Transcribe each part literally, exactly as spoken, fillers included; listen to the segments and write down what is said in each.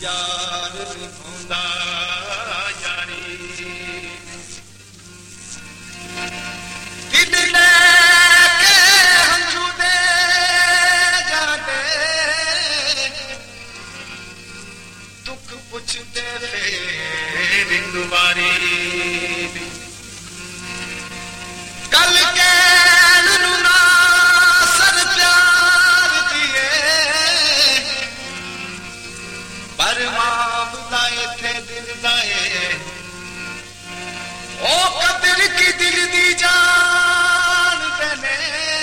यार निभांदा यारी दिल लेके हंझू दे जाते दुख पुछदे फिर एक वारी कल के ना सर प्यार दिए पर मामला थे दिल दाए ओ कदर की दिल दी जान देने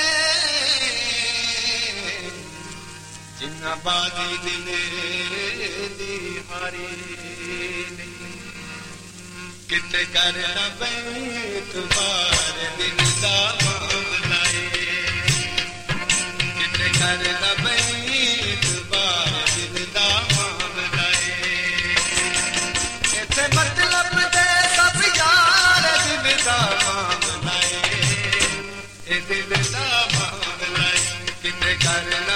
जिन्ना बागी दिल दी हारी कितने करना बैत बार दिल दा मामला कितने करना बैत बार दिल दा मामला इतने मतलब दे सब यार दिल दा मामला ए दिल दा मामला कितने करना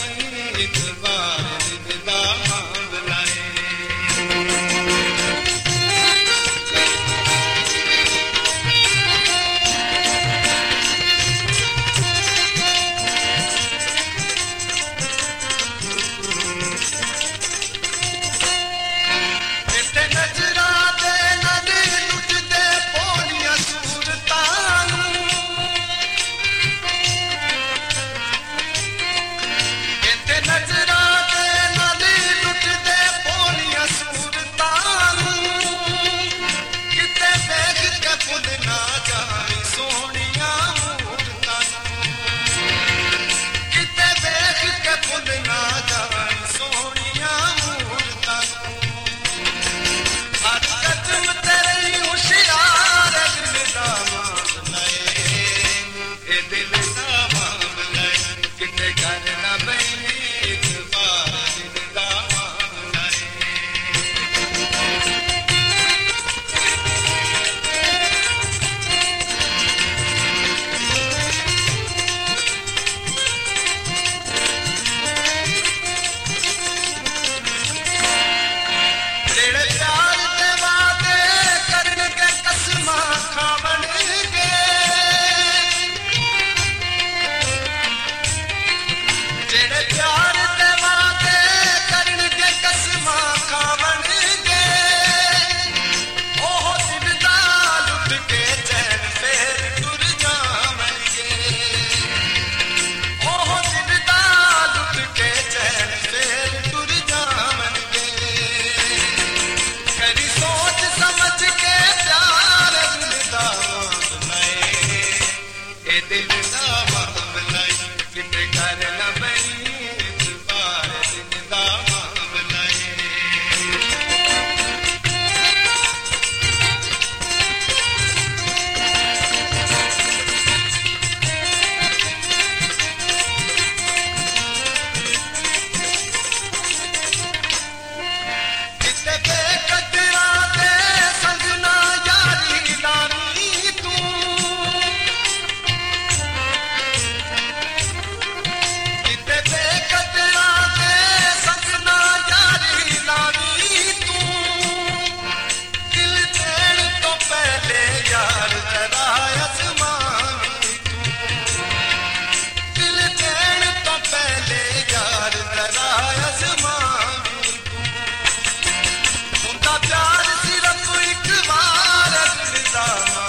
बैत बार दिल दा मामला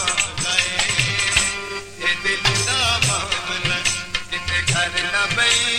Baby